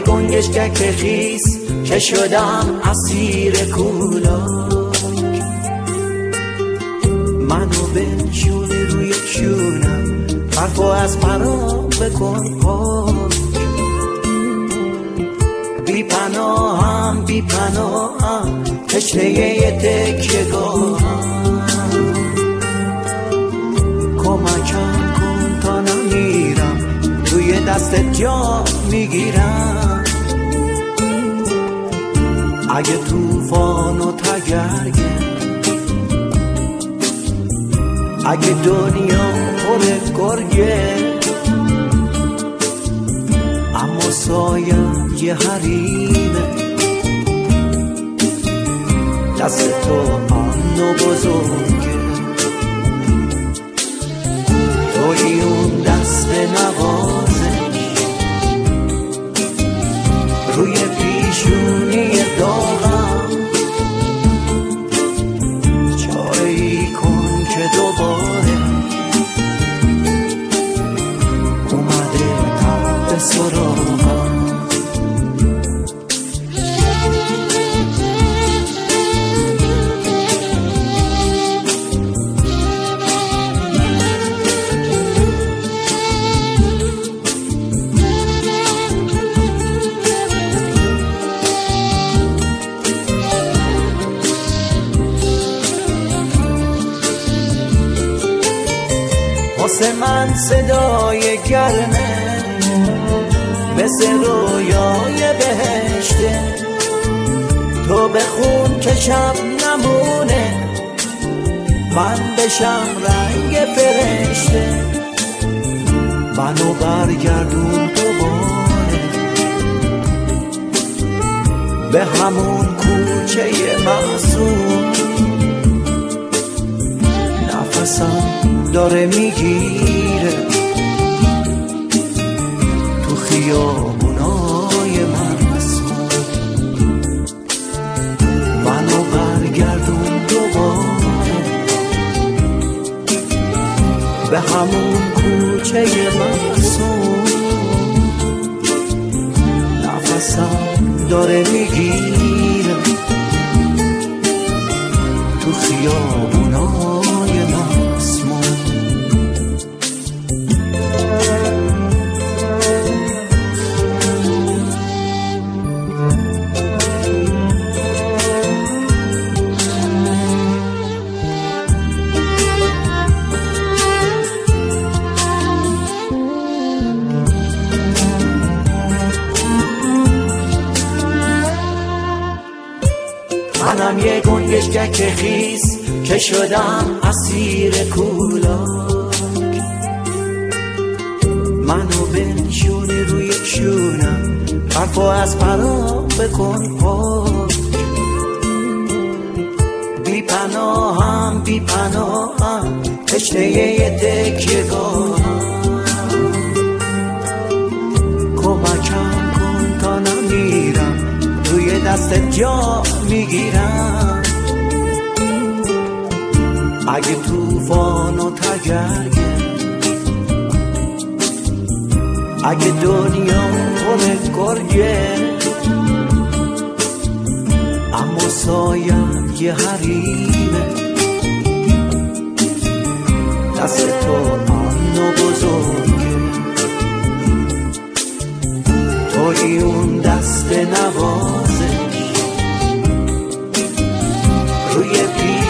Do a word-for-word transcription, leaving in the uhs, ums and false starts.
گنجشک خیس که شدم اسیر کولاک، منو بنشونی روی شونم، حرفو از پرام بکن پاک. بی پناهم بی پناهم تشنه یه تکیه‌گاهم، کمکم کن تا نمیرم، توی دستت جا میگیرم. اگه طوفان و تگرگه، اگه دنیا پر گرگه، اما سایم یه حریمه، دست تو امن و بزرگه. توی اون دست نوازش روی پیشونی داغم، چاره ای کن که دوباره اومده تحت سراغم. واسه من صدای گرمه، مثل رویای بهشته. تو بخون که شب نمونه، من بشم رنگ فرشته. منو برگردون دوباره به همون کوچه معصوم، نفسم داره میگیره تو خیابونای معصوم. منو برگردون دوباره به همون کوچه معصوم، نفسم داره میگیره تو خیابونای معصوم. منم یه گنجشک خیس که شدم اسیر کولاک، منو بنشونی روی شونم، حرفو از پرام بکن پاک. بی پناهم بی پناهم تشنه یه تکیه‌گاهم، کمکم کن تا نمیرم، توی دستت جا میگیرم. اگه طوفان و تگرگه، اگه دنیا پر گرگه، اما سایم یه حریمه، دست تو امن و بزرگه. توی اون دست نوازش روی